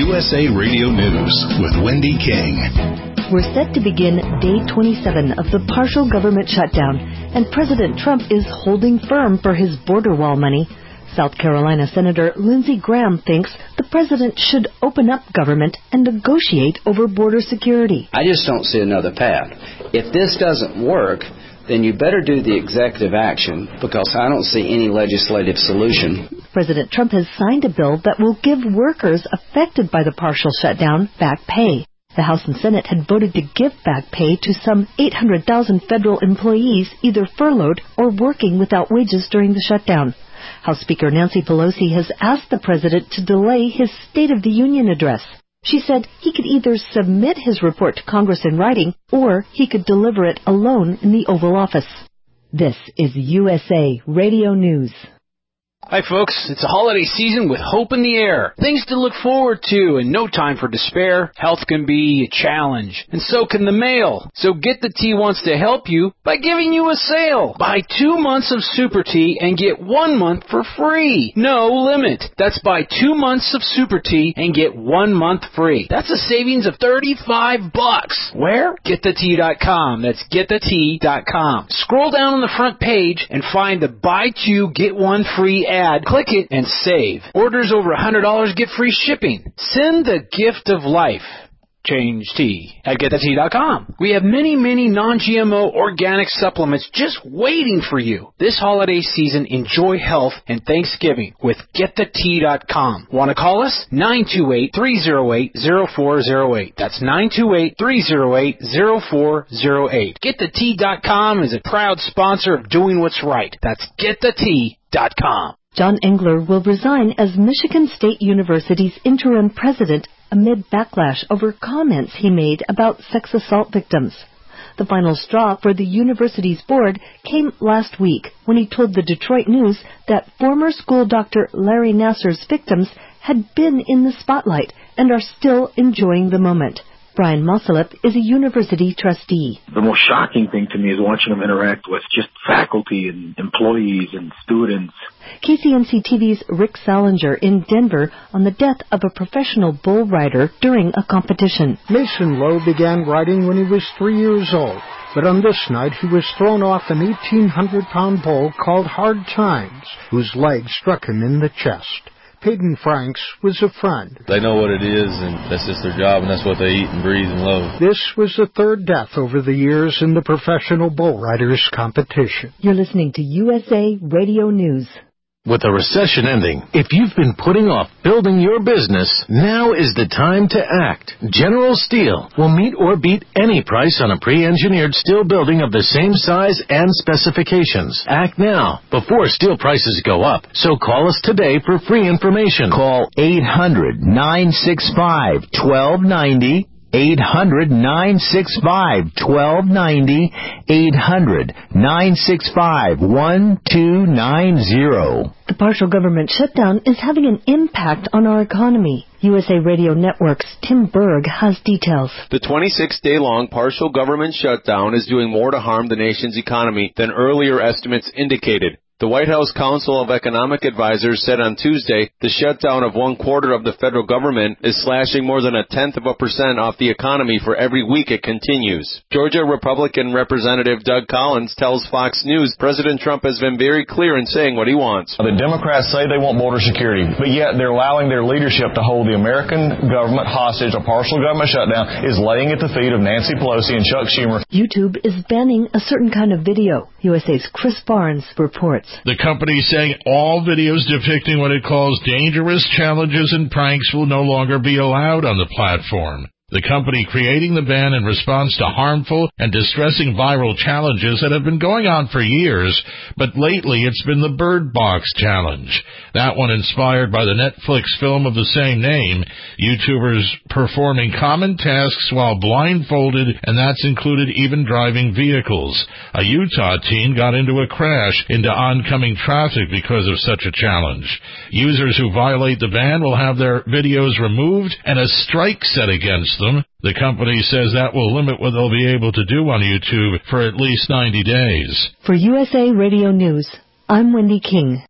USA Radio News with Wendy King. We're set to begin day 27 of the partial government shutdown, and President Trump is holding firm for his border wall money. South Carolina Senator Lindsey Graham thinks the president should open up government and negotiate over border security. I just don't see another path. If this doesn't work, then you better do the executive action, because I don't see any legislative solution. President Trump has signed a bill that will give workers affected by the partial shutdown back pay. The House and Senate had voted to give back pay to some 800,000 federal employees either furloughed or working without wages during the shutdown. House Speaker Nancy Pelosi has asked the president to delay his State of the Union address. She said he could either submit his report to Congress in writing or he could deliver it alone in the Oval Office. This is USA Radio News. Hi folks, it's a holiday season with hope in the air. Things to look forward to and no time for despair. Health can be a challenge, and so can the mail. So Get the Tea wants to help you by giving you a sale. Buy 2 months of Super Tea and get 1 month for free. No limit. That's buy 2 months of Super Tea and get 1 month free. That's a savings of $35. Where? GetTheTea.com. That's GetTheTea.com. Scroll down on the front page and find the Buy 2, Get 1 free ad. Click it and save. Orders over $100 get free shipping. Send the gift of life. Change tea at GetTheTea.com. We have many non-GMO organic supplements just waiting for you. This holiday season, enjoy health and Thanksgiving with GetTheTea.com. Want to call us? 928-308-0408. That's 928-308-0408. GetTheTea.com is a proud sponsor of doing what's right. That's GetTheTea.com. John Engler will resign as Michigan State University's interim president amid backlash over comments he made about sex assault victims. The final straw for the university's board came last week when he told the Detroit News that former school doctor Larry Nassar's victims had been in the spotlight and are still enjoying the moment. Brian Moselip is a university trustee. The most shocking thing to me is watching them interact with just faculty and employees and students. KCNC-TV's Rick Salinger in Denver on the death of a professional bull rider during a competition. Mason Lowe began riding when he was 3 years old, but on this night he was thrown off an 1,800-pound bull called Hard Times, whose leg struck him in the chest. Peyton Franks was a friend. They know what it is, and that's just their job, and that's what they eat and breathe and love. This was the third death over the years in the professional bull riders competition. You're listening to USA Radio News. With the recession ending, if you've been putting off building your business, now is the time to act. General Steel will meet or beat any price on a pre-engineered steel building of the same size and specifications. Act now, before steel prices go up. So call us today for free information. Call 800-965-1290. 800-965-1290, 800-965-1290. The partial government shutdown is having an impact on our economy. USA Radio Network's Tim Berg has details. The 26-day-long partial government shutdown is doing more to harm the nation's economy than earlier estimates indicated. The White House Council of Economic Advisors said on Tuesday the shutdown of 1/4 of the federal government is slashing more than 0.1% off the economy for every week it continues. Georgia Republican Representative Doug Collins tells Fox News President Trump has been very clear in saying what he wants. The Democrats say they want border security, but yet they're allowing their leadership to hold the American government hostage. A partial government shutdown is laying at the feet of Nancy Pelosi and Chuck Schumer. YouTube is banning a certain kind of video. USA's Chris Barnes reports. The company saying all videos depicting what it calls dangerous challenges and pranks will no longer be allowed on the platform. The company creating the ban in response to harmful and distressing viral challenges that have been going on for years, but lately it's been the Bird Box Challenge. That one inspired by the Netflix film of the same name, YouTubers performing common tasks while blindfolded, and that's included even driving vehicles. A Utah teen got into a crash into oncoming traffic because of such a challenge. Users who violate the ban will have their videos removed and a strike set against them. The company says that will limit what they'll be able to do on YouTube for at least 90 days. For USA Radio News, I'm Wendy King.